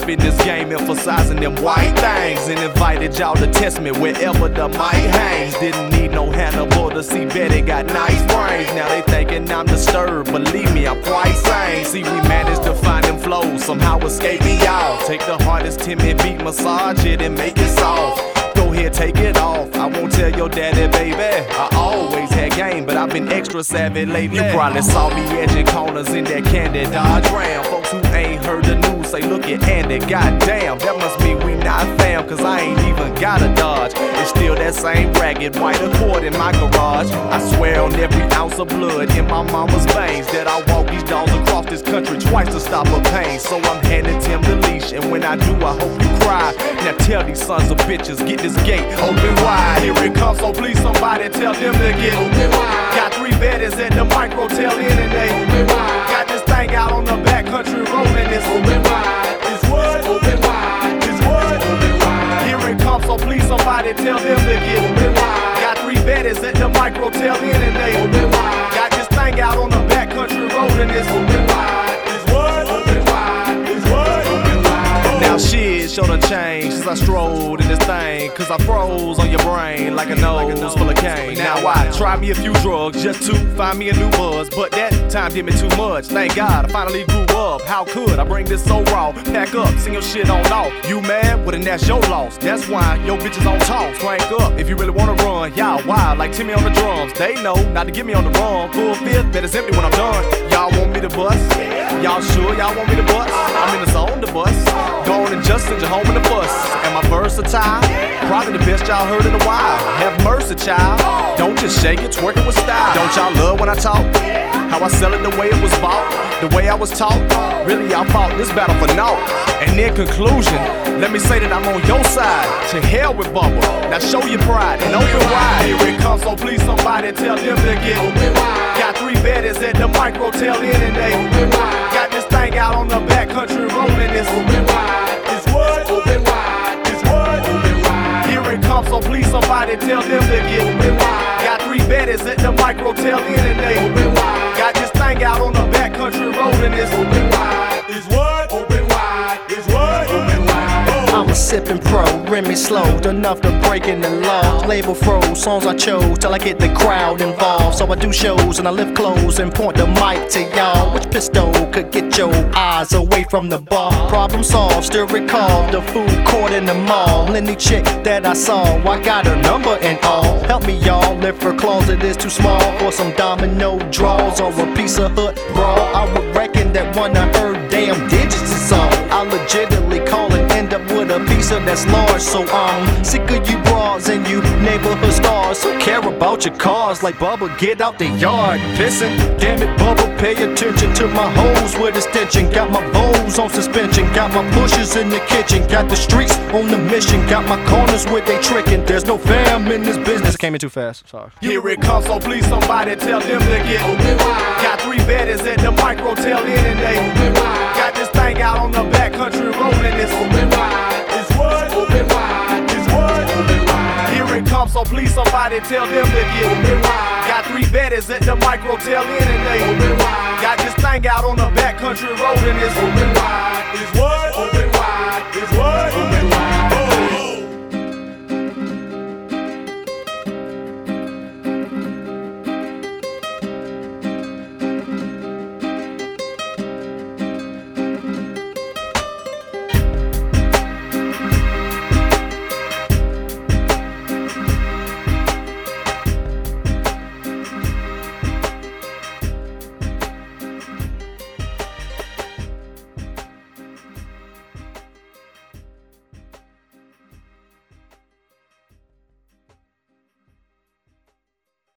up in this game, emphasizing them white things, and invited y'all to test me wherever the mic hangs. Didn't need no Hannibal to see Betty got nice brains. Now they thinking I'm disturbed, believe me, I'm quite sane. See, we managed to find them flows, somehow escaping y'all. Take the hardest timid beat, massage it and make it soft. Go ahead, take it off. I won't tell your daddy, baby. I always had game, but I've been extra savvy lately. You probably saw me edging corners in that candy Dodge Ram. Folks who ain't heard the news say, look at Andy, goddamn. That must mean we not fam, cause I ain't even got a Dodge. It's still that same ragged white Accord in my garage. I swear on every ounce of blood in my mama's veins that I walk these dogs across this country twice to stop her pain. So I'm handing Tim the leash, and when I do, I hope you cry. Now tell these sons of bitches, get this gate open wide. Here it comes, so please somebody tell them to get open wide. Got 3 bedders at the micro tail end and they open wide. Got this thing out on the back country road and it's open wide. It's what? Open wide. It's what? Open wide. Here it comes, so please somebody tell them to get open wide. Got 3 bedders at the micro tail end and they open wide. Got this thing out on the back country road and it's open wide. It's what? Open wide. It's what? Open wide. Now shit sure done changed since I strolled in this thing, cause I froze on your brain like a nose full of cane. Now I tried me a few drugs just to find me a new buzz, but that time did me too much. Thank God I finally grew up. How could I bring this so raw? Pack up, sing your shit on off. You mad? Well then that's your loss. That's why your bitches on toss. Crank up if you really wanna run. Y'all wild like Timmy on the drums. They know not to get me on the run. Full fifth, bet it's empty when I'm done. Y'all want me to bust? Y'all sure y'all want me to bust? I'm in the zone to bust. Go on and just send you home in the bus. Am I versatile? Probably the best y'all heard in a while. Have mercy, child. Don't just shake it, twerk it with style. Don't y'all love when I talk? How I sell it the way it was bought, the way I was taught. Really, y'all fought this battle for naught. And in conclusion, let me say that I'm on your side. To hell with Bubba. Now show your pride and open wide. Here it comes, so please somebody tell them to get open wide. Got 3 bedders at the micro tail end and they open wide. Got this thing out on the back country road and it's open wide. It's what? Open wide. It's what? Open wide. Here it comes, so please somebody tell them to get open wide. Got 3 bedders at the micro tail end and they open wide. Got this thing out on the back country road and it's open wide. It's what? Open wide. It's what? Open wide. I'm a sippin' pro, Remy slow, enough to break in the law. Label froze, songs I chose till I get the crowd involved. So I do shows and I lift clothes and point the mic to y'all. Which pistol could get your eyes away from the bar? Problem solved, still recall the food court in the mall. Any chick that I saw, I got her number and all. Help me y'all, if her closet is too small for some domino draws or a piece of hood brawl. I would reckon that one of her damn digits is all. I legitimately call and end up with a pizza that's large. So I'm sick of you bras and you neighborhood stars who care about your cars like Bubba, get out the yard. Pissing, damn it Bubba, pay attention to my hoes with extension. Got my bows on suspension, got my bushes in the kitchen. Got the streets on the mission, got my corners where they tricking. There's no fam in this business. Came in too fast, sorry. Here it comes, so please somebody tell them to get open wide. Got 3 bedders at the micro tail end and they open wide. Got this thing out on the back country road and it's open wide. It's what? Open wide. It's what? Open wide. Here it comes, so please somebody tell them to get open wide. Got 3 bedders at the micro tail end and they open wide. Got this thing out on the back country road and it's open wide. It's what? Open